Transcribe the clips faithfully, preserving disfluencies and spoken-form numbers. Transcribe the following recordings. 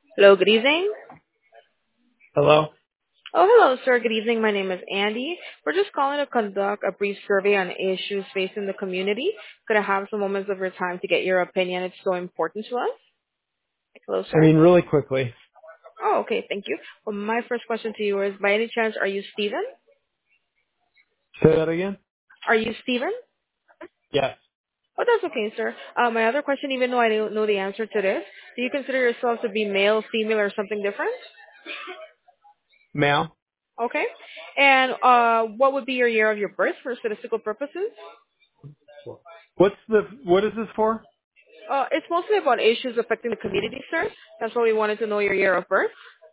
Hello, good evening. Hello? Oh, hello, sir. Good evening. My name is Andy. We're just calling to conduct a brief survey on issues facing the community. Could I have some moments of your time to get your opinion? It's so important to us. Hello, I sir. mean, really quickly. Oh, okay. Thank you. Well, my first question to you is, by any chance, are you Steven? Say that again? Are you Steven? Yes. Oh, that's okay, sir. Uh, my other question, even though I don't know the answer to this, do you consider yourself to be male, female, or something different? Male? Okay. And uh, what would be your year of your birth for statistical purposes? What's the, what is this for? Uh, it's mostly about issues affecting the community, sir. That's why we wanted to know your year of birth.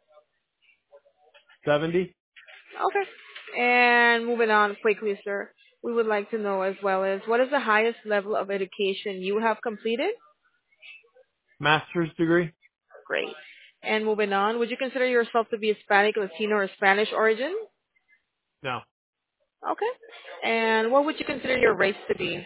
seventy? Okay. And moving on quickly, sir. We would like to know as well as what is the highest level of education you have completed? Master's degree? Great. And moving on, would you consider yourself to be Hispanic, Latino, or Spanish origin? No. Okay. And what would you consider your race to be?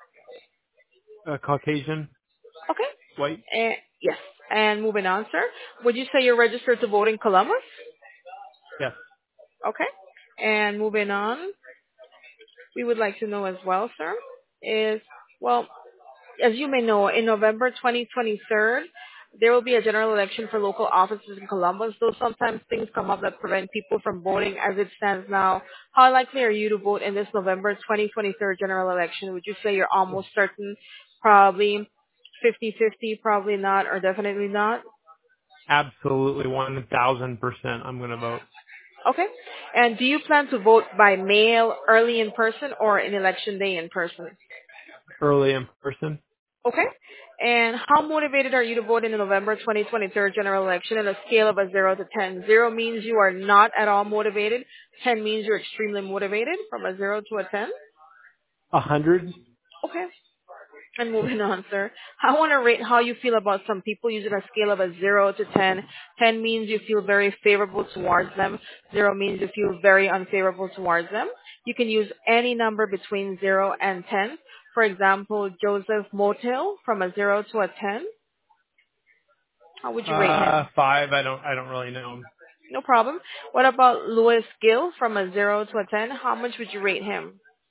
Uh, Caucasian? Okay. White? And yes. And moving on, sir. Would you say you're registered to vote in Columbus? Yes. Okay. And moving on, we would like to know as well, sir, is, well, as you may know, in November twenty twenty-three, there will be a general election for local offices in Columbus, though sometimes things come up that prevent people from voting as it stands now. How likely are you to vote in this November twenty twenty-three general election? Would you say you're almost certain, probably fifty-fifty, probably not, or definitely not? Absolutely one thousand percent I'm going to vote. Okay. And do you plan to vote by mail, early in person, or in election day in person? Early in person? Okay. And how motivated are you to vote in the November twenty twenty-three general election on a scale of a zero to ten? Zero means you are not at all motivated. ten means you're extremely motivated from a zero to a ten. A hundred? Okay. And moving on, sir. I want to rate how you feel about some people using a scale of a zero to ten. ten means you feel very favorable towards them. zero means you feel very unfavorable towards them. You can use any number between zero and ten. For example, Joseph Motel from a zero to a ten. How would you rate Uh, him? five. I don't, I don't really know him. No problem. What about Louis Gill from a zero to a ten? How much would you rate him?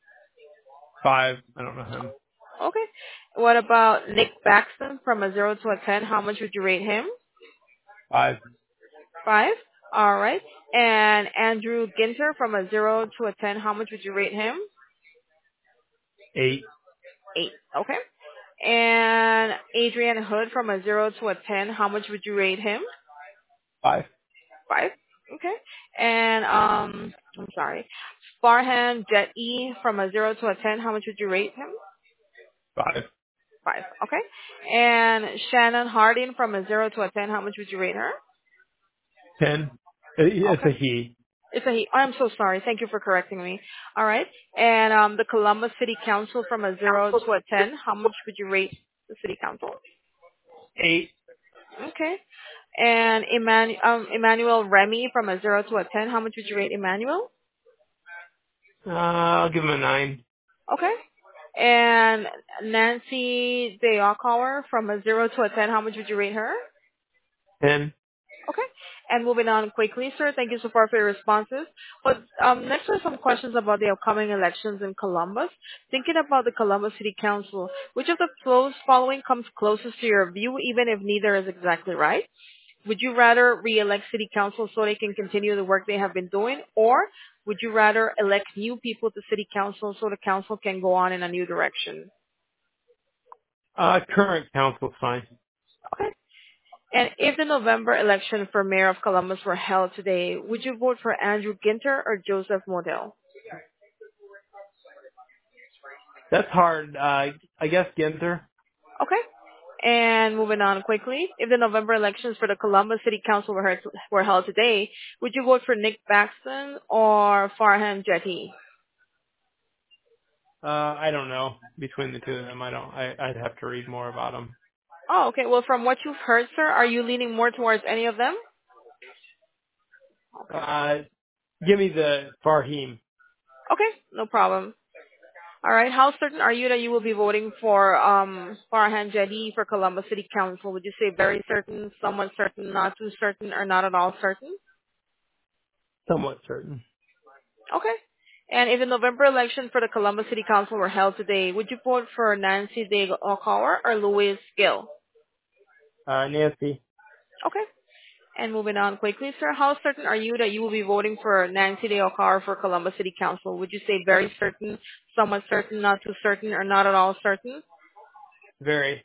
Five. I don't know him. Okay. What about Nick Baxton from a zero to a ten? How much would you rate him? Five. Five. All right. And Andrew Ginter from a zero to a ten. How much would you rate him? Eight. Eight. Okay. And Adrian Hood from a zero to a ten. How much would you rate him? Five. Five. Okay. And um, I'm sorry. Farhan Jet E from a zero to a ten. How much would you rate him? Five. Five. Okay. And Shannon Harding from a zero to a ten. How much would you rate her? Ten. Uh, It's Okay. a he. It's a he. I'm so sorry. Thank you for correcting me. All right. And um, the Columbus City Council from a zero to a ten. How much would you rate the City Council? Eight. Okay. And Eman- um, Emmanuel Remy from a zero to a ten. How much would you rate Emmanuel? Uh, I'll give him a nine. Okay. And Nancy Deokawer from a zero to a ten. How much would you rate her? Ten. Okay. And moving on quickly, sir, thank you so far for your responses. But um, next are some questions about the upcoming elections in Columbus. Thinking about the Columbus City Council, which of the flows following comes closest to your view, even if neither is exactly right? Would you rather re-elect City Council so they can continue the work they have been doing, or would you rather elect new people to City Council so the council can go on in a new direction? Uh, current council's fine. Okay. And if the November election for mayor of Columbus were held today, would you vote for Andrew Ginter or Joseph Modell? That's hard. Uh, I guess Ginter. Okay. And moving on quickly, if the November elections for the Columbus City Council were held, were held today, would you vote for Nick Baxton or Farhan Jetty? Uh, I don't know. Between the two of them, I don't. I, I'd have to read more about them. Oh, okay. Well, from what you've heard, sir, are you leaning more towards any of them? Okay. Uh, give me the Farhim. Okay, no problem. All right. How certain are you that you will be voting for um Farhan Jadi for Columbus City Council? Would you say very certain, somewhat certain, not too certain, or not at all certain? Somewhat certain. Okay. And if the November election for the Columbus City Council were held today, would you vote for Nancy De Alcala or Louis Gill? Uh, Nancy. Okay. And moving on quickly, sir, how certain are you that you will be voting for Nancy De Alcala for Columbus City Council? Would you say very certain, somewhat certain, not too certain, or not at all certain? Very.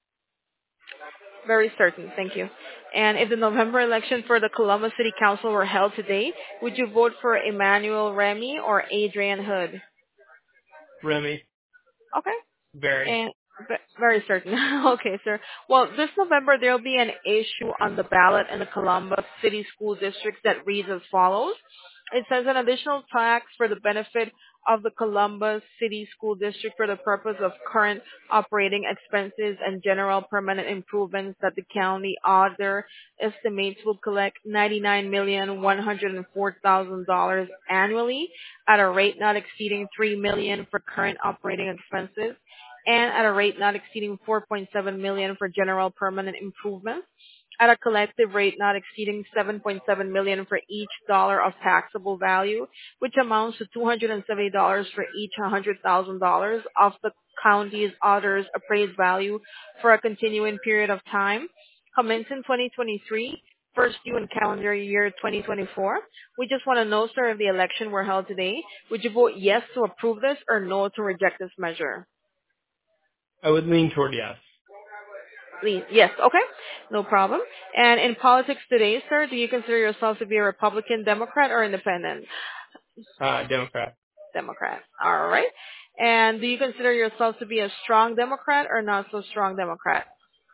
Very certain. Thank you. And if the November election for the Columbus City Council were held today, would you vote for Emmanuel Remy or Adrian Hood? Remy. Okay. Very. And ve- very certain. Okay, sir. Well, this November there will be an issue on the ballot in the Columbus City School District that reads as follows. It says an additional tax for the benefit of the Columbus City School District for the purpose of current operating expenses and general permanent improvements that the county auditor estimates will collect ninety-nine million one hundred four thousand dollars annually at a rate not exceeding three million dollars for current operating expenses and at a rate not exceeding four point seven million dollars for general permanent improvements, at a collective rate not exceeding seven point seven million dollars for each dollar of taxable value, which amounts to two hundred seventy dollars for each one hundred thousand dollars of the county's auditor's appraised value for a continuing period of time, commencing twenty twenty-three, first due in calendar year twenty twenty-four. We just want to know, sir, if the election were held today, would you vote yes to approve this or no to reject this measure? I would lean toward yes. Please. Yes, okay. No problem. And in politics today, sir, do you consider yourself to be a Republican, Democrat, or independent? Uh, Democrat. Democrat. All right. And do you consider yourself to be a strong Democrat or not so strong Democrat?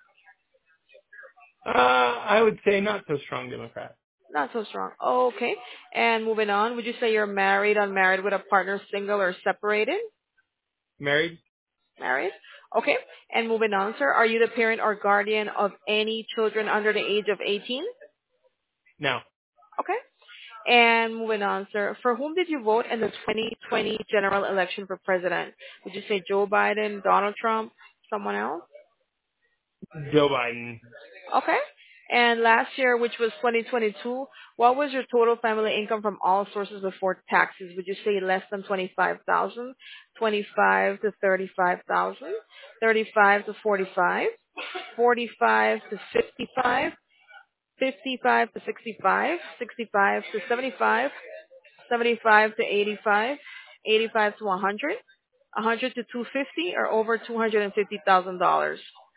Uh, I would say not so strong Democrat. Not so strong. Okay. And moving on, would you say you're married, unmarried, with a partner, single, or separated? Married? Married. Okay. And moving on, sir, are you the parent or guardian of any children under the age of eighteen? No. Okay. And moving on, sir, for whom did you vote in the twenty twenty general election for president? Would you say Joe Biden, Donald Trump, someone else? Joe Biden. Okay. And last year, which was twenty twenty-two, what was your total family income from all sources before taxes? Would you say less than twenty-five thousand, twenty-five to thirty-five thousand, thirty-five to forty-five, forty-five to fifty-five, fifty-five to sixty-five, sixty-five to seventy-five, seventy-five to eighty-five, eighty-five to one hundred, one hundred to two hundred fifty, or over two hundred fifty thousand dollars?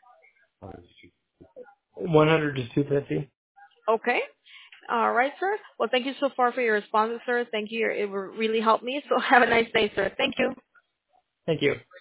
one hundred to two fifty. Okay. All right, sir. Well, thank you so far for your responses, sir. Thank you. It really helped me. So have a nice day, sir. Thank you. Thank you.